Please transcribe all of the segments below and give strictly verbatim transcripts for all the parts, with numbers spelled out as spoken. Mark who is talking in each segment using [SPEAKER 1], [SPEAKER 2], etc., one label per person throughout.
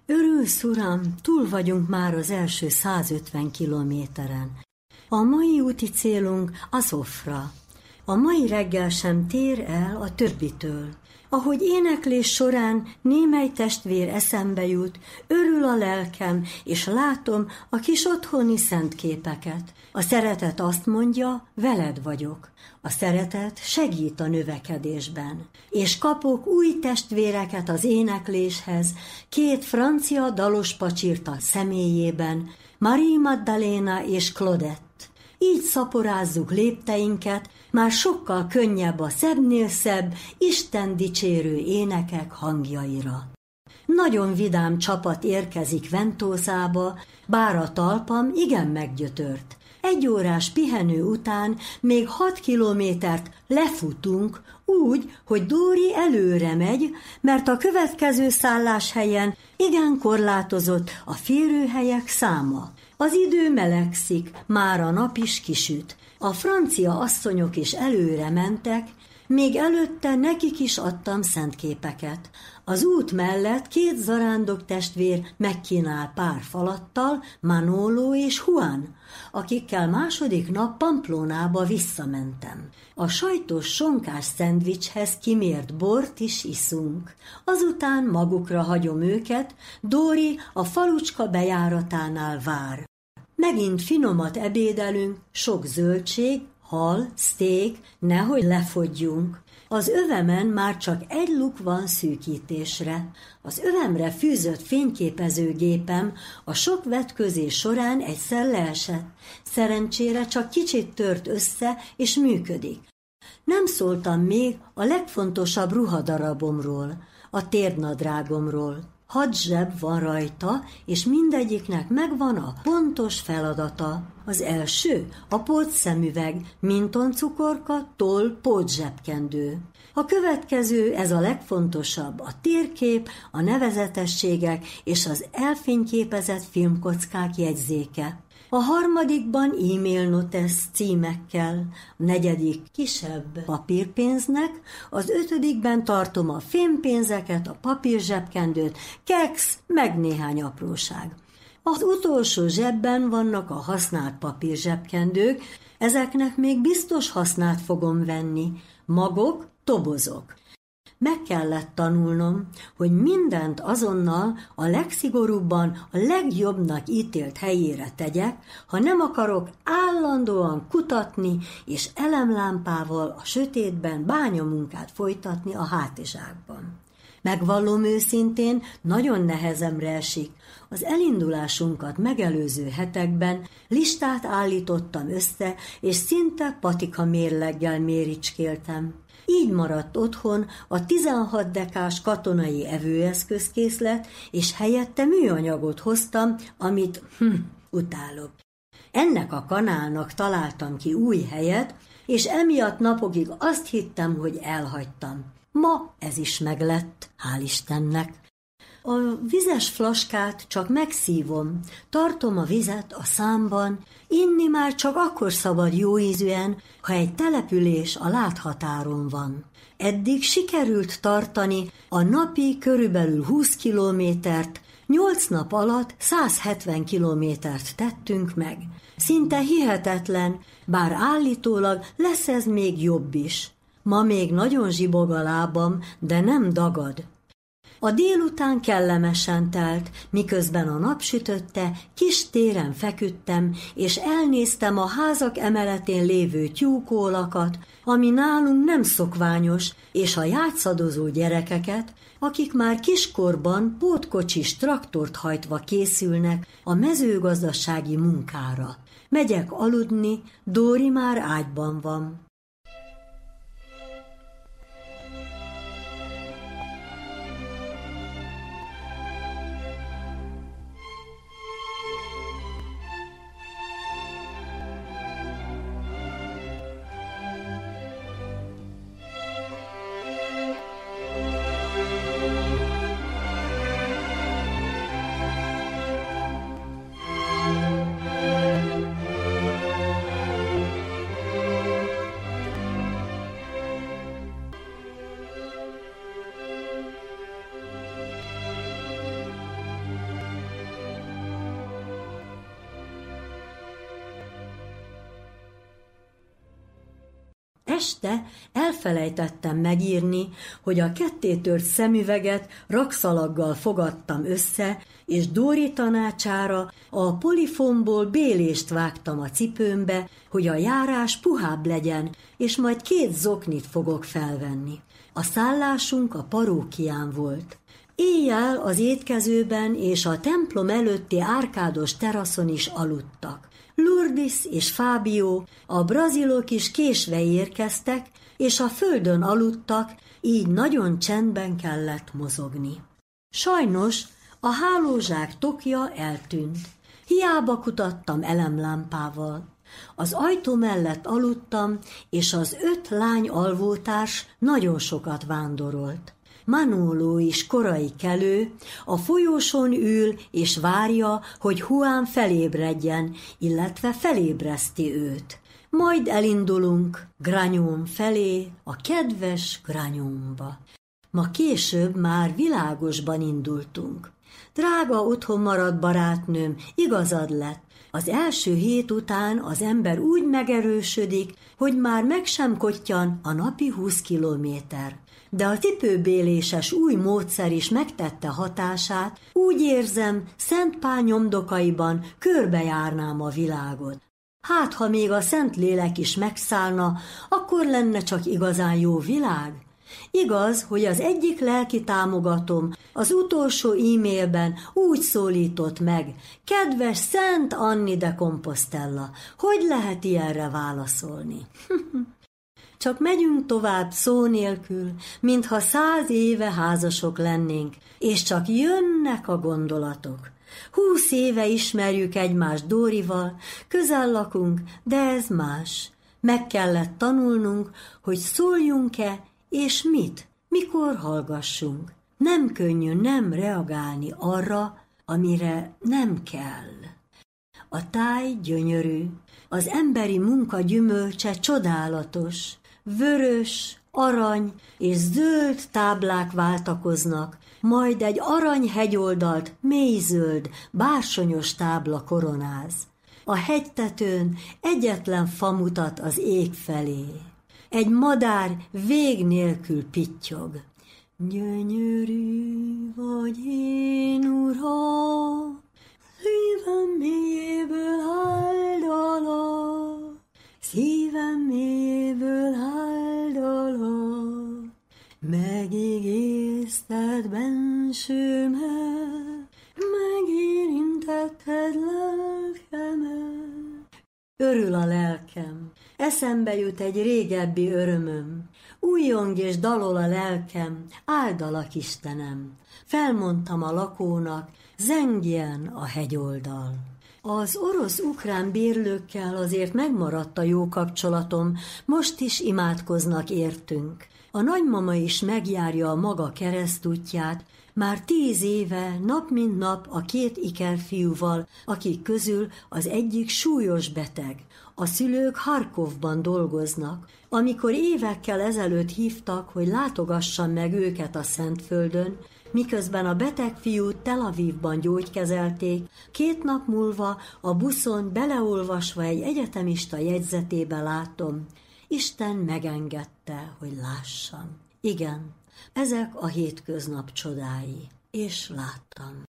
[SPEAKER 1] Örülsz, uram, túl vagyunk már az első százötven kilométeren. A mai úti célunk Azovra. A mai reggel sem tér el a többitől. Ahogy éneklés során némely testvér eszembe jut, örül a lelkem, és látom a kis otthoni szentképeket. A szeretet azt mondja, veled vagyok. A szeretet segít a növekedésben. És kapok új testvéreket az énekléshez, két francia dalos pacsirta személyében, Marie Magdalena és Claudette. Így szaporázzuk lépteinket, már sokkal könnyebb a szebbnél szebb, Isten dicsérő énekek hangjaira. Nagyon vidám csapat érkezik Ventószába, bár a talpam igen meggyötört. Egy órás pihenő után még hat kilométert lefutunk úgy, hogy Dóri előre megy, mert a következő szálláshelyen igen korlátozott a férőhelyek száma. Az idő melegszik, már a nap is kisüt. A francia asszonyok is előre mentek, még előtte nekik is adtam szentképeket. Az út mellett két zarándok testvér megkínál pár falattal, Manolo és Juan, akikkel második nap Pamplónába visszamentem. A sajtos sonkás szendvicshez kimért bort is iszunk. Azután magukra hagyom őket, Dóri a falucska bejáratánál vár. Megint finomat ebédelünk, sok zöldség, hal, szték, nehogy lefogyjunk. Az övemen már csak egy luk van szűkítésre. Az övemre fűzött fényképezőgépem a sok vetközés során egyszer leesett. Szerencsére csak kicsit tört össze és működik. Nem szóltam még a legfontosabb ruhadarabomról, a térnadrágomról. Hat zseb van rajta, és mindegyiknek megvan a pontos feladata. Az első a pótszemüveg, mintoncukorka, toll, pótzsebkendő. A következő, ez a legfontosabb, a térkép, a nevezetességek és az elfényképezett filmkockák jegyzéke. A harmadikban e-mail notes címekkel, a negyedik kisebb papírpénznek, az ötödikben tartom a fémpénzeket, a papírzsebkendőt, keksz, meg néhány apróság. Az utolsó zsebben vannak a használt papírzsebkendők, ezeknek még biztos hasznát fogom venni, magok, tobozok. Meg kellett tanulnom, hogy mindent azonnal a legszigorúbban, a legjobbnak ítélt helyére tegyek, ha nem akarok állandóan kutatni és elemlámpával a sötétben bányamunkát folytatni a hátizsákban. Megvallom őszintén, nagyon nehezemre esik. Az elindulásunkat megelőző hetekben listát állítottam össze, és szinte patika mérleggel méricskéltem. Így maradt otthon a tizenhat dekás katonai evőeszközkészlet, és helyette műanyagot hoztam, amit hm, utálok. Ennek a kanálnak találtam ki új helyet, és emiatt napokig azt hittem, hogy elhagytam. Ma ez is meglett, hál' Istennek. A vizes flaskát csak megszívom, tartom a vizet a számban, inni már csak akkor szabad jóízűen, ha egy település a láthatáron van. Eddig sikerült tartani a napi körülbelül húsz kilométert, nyolc nap alatt száz hetven kilométert tettünk meg. Szinte hihetetlen, bár állítólag lesz ez még jobb is. Ma még nagyon zsibog a lábam, de nem dagad. A délután kellemesen telt, miközben a nap sütötte, kis téren feküdtem, és elnéztem a házak emeletén lévő tyúkólakat, ami nálunk nem szokványos, és a játszadozó gyerekeket, akik már kiskorban pótkocsis traktort hajtva készülnek a mezőgazdasági munkára. Megyek aludni, Dóri már ágyban van. este elfelejtettem megírni, hogy a kettétört szemüveget rakszalaggal fogadtam össze, és Dóri tanácsára a polifonból bélést vágtam a cipőmbe, hogy a járás puhább legyen, és majd két zoknit fogok felvenni. A szállásunk a parókián volt. Éjjel az étkezőben és a templom előtti árkádos teraszon is aludtak. Lourdes és Fábio, a brazilok is késve érkeztek, és a földön aludtak, így nagyon csendben kellett mozogni. Sajnos a hálózsák tokja eltűnt. Hiába kutattam elemlámpával. Az ajtó mellett aludtam, és az öt lány alvótárs nagyon sokat vándorolt. Manolo is korai kelő, a folyóson ül és várja, hogy Juan felébredjen, illetve felébreszti őt. Majd elindulunk Granyón felé, a kedves Granyónba. Ma később már világosban indultunk. Drága otthon maradt barátnőm, igazad lett. Az első hét után az ember úgy megerősödik, hogy már meg sem kottyan a napi húsz kilométer. De a cipőbéléses új módszer is megtette hatását, úgy érzem, Szent Pál nyomdokaiban körbejárnám a világot. Hát, ha még a Szentlélek is megszállna, akkor lenne csak igazán jó világ. Igaz, hogy az egyik lelki támogatom az utolsó e-mailben úgy szólított meg: kedves Szent Anni de Compostela, hogy lehet ilyenre válaszolni? Csak megyünk tovább szó nélkül, mintha száz éve házasok lennénk, és csak jönnek a gondolatok. Húsz éve ismerjük egymást Dórival, közel lakunk, de ez más. Meg kellett tanulnunk, hogy szóljunk-e, és mit, mikor hallgassunk. Nem könnyű nem reagálni arra, amire nem kell. A táj gyönyörű, az emberi munka gyümölcse csodálatos, vörös, arany és zöld táblák váltakoznak, majd egy arany hegyoldalt mélyzöld, bársonyos tábla koronáz. A hegytetőn egyetlen fa mutat az ég felé. Egy madár vég nélkül pittyog. Gyönyörű vagy én, Uram, szívem mélyéből áldalak, szívem mélyéből áldalak, megígézted bensőmet, megérintetted lelkemet. Örül a lelkem, eszembe jut egy régebbi örömöm, újjong és dalol a lelkem, áldalak Istenem. Felmondtam a lakónak, zengjen a hegyoldal. Az orosz-ukrán bérlőkkel azért megmaradt a jó kapcsolatom, most is imádkoznak értünk. A nagymama is megjárja a maga keresztútját, már tíz éve, nap mint nap a két ikerfiúval, akik közül az egyik súlyos beteg. A szülők Harkovban dolgoznak. Amikor évekkel ezelőtt hívtak, hogy látogassam meg őket a Szentföldön, miközben a beteg fiút Tel Avivban gyógykezelték, két nap múlva a buszon beleolvasva egy egyetemista jegyzetébe látom: Isten megengedte, hogy lássam. Igen, ezek a hétköznap csodái, és láttam.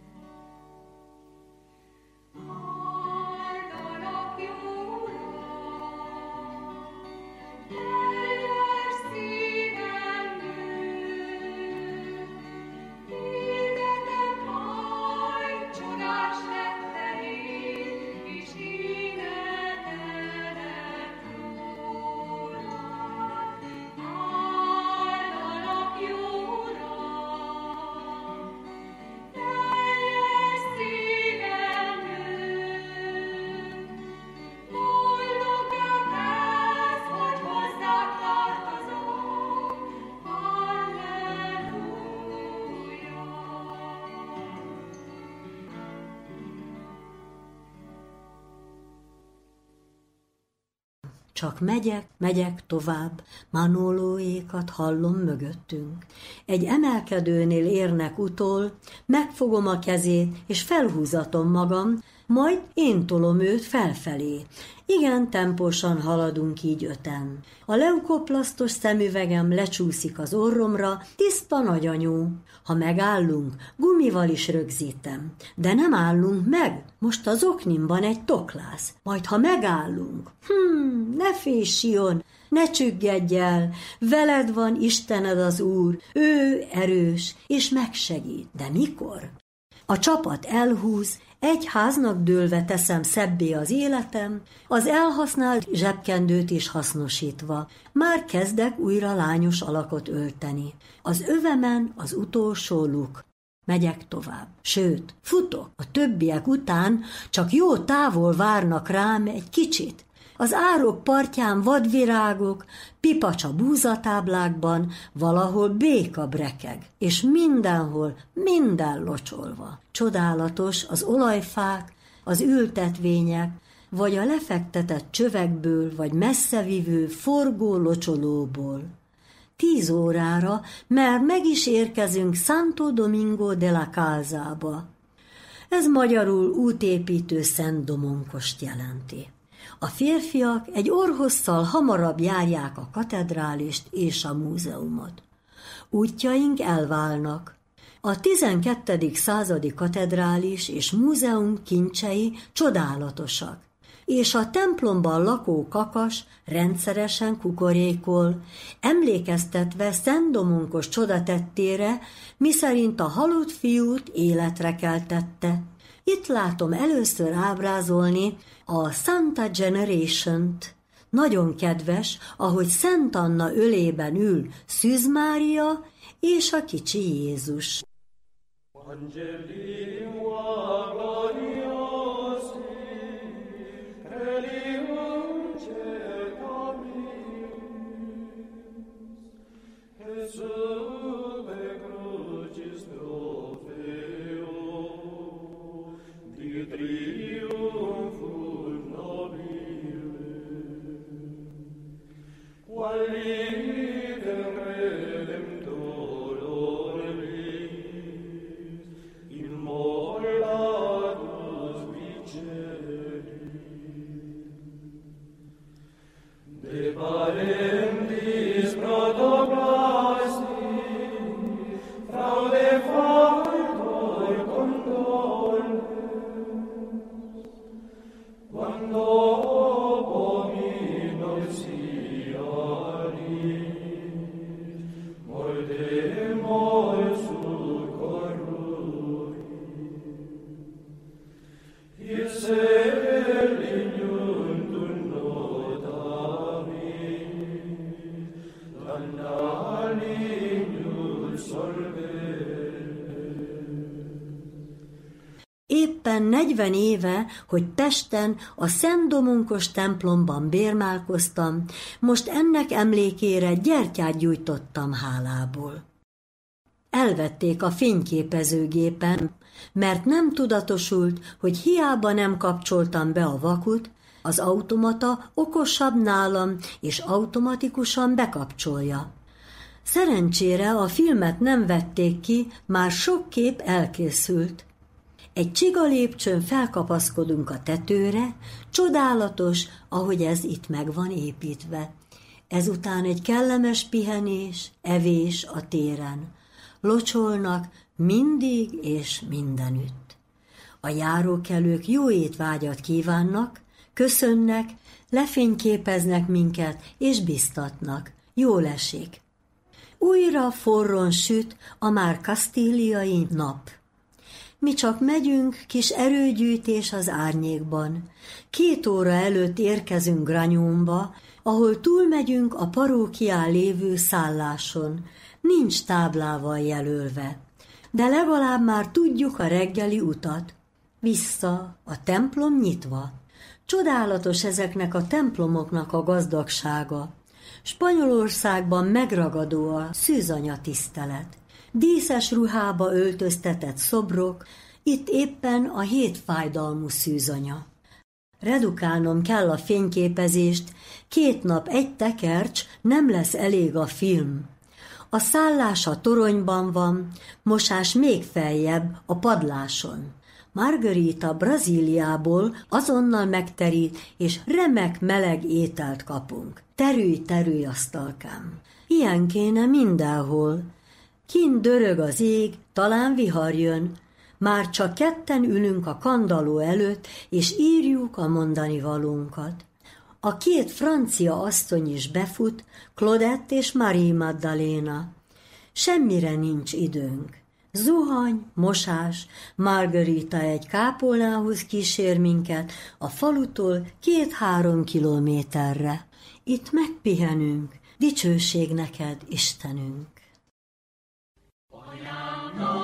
[SPEAKER 1] Csak megyek, megyek tovább, Manolóékat hallom mögöttünk. Egy emelkedőnél érnek utol, megfogom a kezét, és felhúzatom magam, majd én tolom őt felfelé. Igen, tempósan haladunk így öten. A leukoplasztos szemüvegem lecsúszik az orromra, tiszta nagyanyú. Ha megállunk, gumival is rögzítem. De nem állunk meg, most az oknimban egy toklász. Majd ha megállunk, hmm, ne fésjon, ne csüggedj el, veled van Istened az Úr, ő erős, és megsegít. De mikor? A csapat elhúz, egy háznak dőlve teszem szebbé az életem, az elhasznált zsebkendőt is hasznosítva. Már kezdek újra lányos alakot ölteni. Az övemen az utolsó luk. Megyek tovább. Sőt, futok. A többiek után csak jó távol várnak rám egy kicsit. Az árok partján vadvirágok, pipacsa búzatáblákban, valahol béka brekeg, és mindenhol, minden locsolva. Csodálatos az olajfák, az ültetvények, vagy a lefektetett csövekből, vagy messzevivő forgó locsolóból. Tíz órára, mert meg is érkezünk Santo Domingo de la Calzába. Ez magyarul útépítő Szent Domonkost jelenti. A férfiak egy orrhosszal hamarabb járják a katedrálist és a múzeumot. Útjaink elválnak. A tizenkettedik századi katedrális és múzeum kincsei csodálatosak, és a templomban lakó kakas rendszeresen kukorékol, emlékeztetve Szent Domonkos csodatettére, miszerint a halott fiút életre keltette. Itt látom először ábrázolni a Santa Generation-t. Nagyon kedves, ahogy Szent Anna ölében ül Szűz Mária és a kicsi Jézus. Éppen negyven éve, hogy Pesten a Szent Domonkos templomban bérmálkoztam, most ennek emlékére gyertyát gyújtottam hálából. Elvették a fényképezőgépen, mert nem tudatosult, hogy hiába nem kapcsoltam be a vakut, az automata okosabb nálam, és automatikusan bekapcsolja. Szerencsére a filmet nem vették ki, már sok kép elkészült. Egy csiga lépcsőn felkapaszkodunk a tetőre, csodálatos, ahogy ez itt meg van építve. Ezután egy kellemes pihenés, evés a téren. Locsolnak mindig és mindenütt. A járókelők jó étvágyat kívánnak, köszönnek, lefényképeznek minket és biztatnak. Jól esik. Újra forron süt a már kasztíliai nap. Mi csak megyünk, kis erőgyűjtés az árnyékban. Két óra előtt érkezünk Granyónba, ahol túlmegyünk a parókián lévő szálláson. Nincs táblával jelölve, de legalább már tudjuk a reggeli utat. Vissza, a templom nyitva. Csodálatos ezeknek a templomoknak a gazdagsága. Spanyolországban megragadó a szűzanya tisztelet. Díszes ruhába öltöztetett szobrok, itt éppen a hétfájdalmú szűzanya. Redukálnom kell a fényképezést, két nap egy tekercs, nem lesz elég a film. A szállás a toronyban van, mosás még feljebb, a padláson. Margarita Brazíliából azonnal megterít, és remek meleg ételt kapunk. Terülj, terülj, asztalkám! Ilyen kéne mindenhol. Kint dörög az ég, talán vihar jön. Már csak ketten ülünk a kandalló előtt, és írjuk a mondani valónkat. A két francia asszony is befut, Claudette és Marie Magdalena. Semmire nincs időnk. Zuhany, mosás, Margarita egy kápolnához kísér minket, a falutól két-három kilométerre. Itt megpihenünk, dicsőség neked, Istenünk! Anyám,